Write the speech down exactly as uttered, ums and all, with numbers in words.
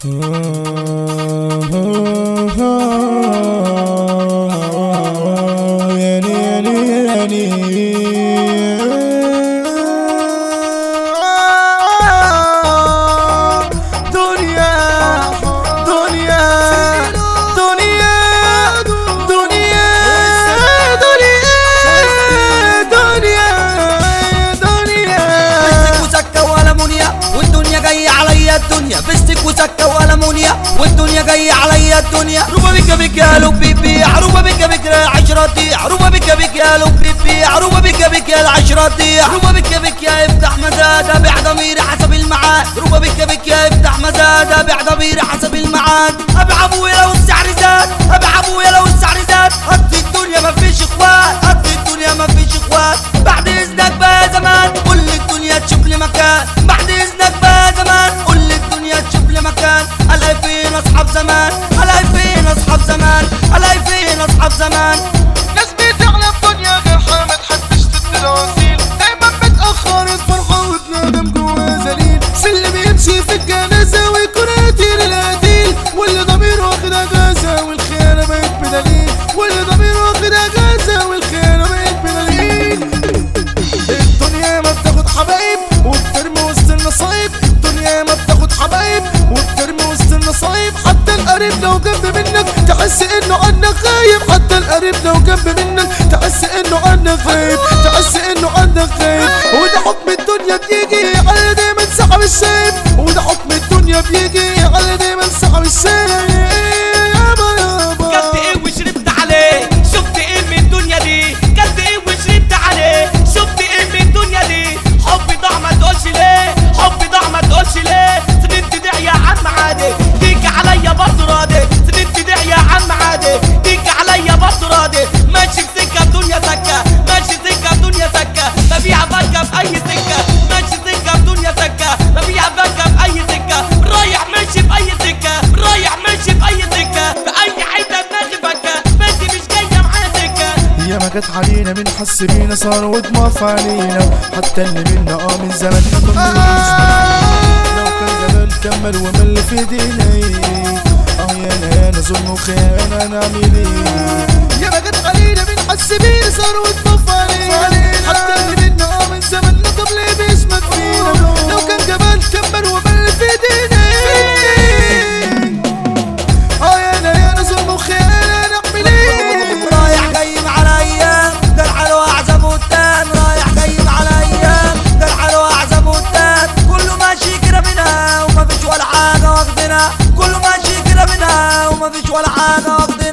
الدنيا فستك وسكة والمونيا والدنيا جاية عليا الدنيا عروبة بك بك يا لو بيبي عروبة بك بك يا العشرة دي عروبة بك بك يا لو بيبي عروبة بك بك يا العشرة دي عروبة بك بك يا افتح مزاد ابيع ضميري حسب الميعاد عروبة بك بك يا افتح مزاد ابيع ضميري حسب الميعاد ابيع ابويا لو السعر زاد ابيع ابويا لو السعر زاد قضي الدنيا مفيش اخوات قضي الدنيا مفيش اخوات بعد اذنك بقى زمان كل الدنيا تشوف لي مكان بعد اذنك بقى زمان كل الدنيا تشوف لي مكان الاقي فين اصحاب زمان الاقي فين اصحاب زمان الاقي فين اصحاب زمان ناس بتعلى الدنيا غيرها ما تحبش تتواصيل دايما متاخر الفرحه وتنادم جوا ذليل اللي بيمشي في الجنازه ويكون قتيل القتيل واللي ضميره واخد اجازه والخيانه بقت بدليل واللي ضميره واخد اجازه والخيانه بقت بدليل الدنيا ما بتاخد حبايب وبترمي وسط النصايب الدنيا ما بتاخد حبايب وبترمي وسط النصايب حتى القريب لو جنب منك تحس انه عنك غايب حتى القريب لو جنب منك تحس انه عنك غايب تحس انه عنك غايب وده حكم الدنيا بيجي على دايما سحب الشايب وده حكم الدنيا بيجي على دايما سحب الشايب يابا يابا كلت ايه وشربت عليه شفت ايه من الدنيا دي كلت ايه وشربت عليه شفت ايه من الدنيا دي حبي ضاع ما تقولش ليه حبي ضاع ما تقولش ليه سنين تدع يا عم عادي تيجي عليا برضه راضي سنين تدع يا عم عادي تيجي عليا برضه راضي ماشي في سكه الدنيا سكه ماشي سكه الدنيا سكه ببيع بكه في اي سكه ماشي سكه الدنيا سكه ببيع بكه في اي سكه رايح ماشي في اي سكه رايح ماشي في اي سكه في اي حته دماغي بكه بنتي مش جايه معايا سكه يا ما جت علينا من حس بينا صار ودموع علينا حتى اللي منا اه من زمان ما كناش لو كان جمال كمل ومل في ايدينا اه يا انا انا ظلم وخيانه نعمل ايه يا ما جت علينا من حس بينا صار ودموع علينا حتى اللي منا اه من زمان ما طب ليه بيشمت فينا لو كان جمال كمل ومل في ايدينا اه يا انا يا انا ظلم وخيانه نعمل ايه رايح جاي مع الايام ده الحلو اعزم والتان رايح جاي مع الايام ده الحلو اعزم والتان كله ماشي كده منها ومفيش ولا حاجه واخدنا كله ماشي كده منها ومفيش ولا حاجه واخدنا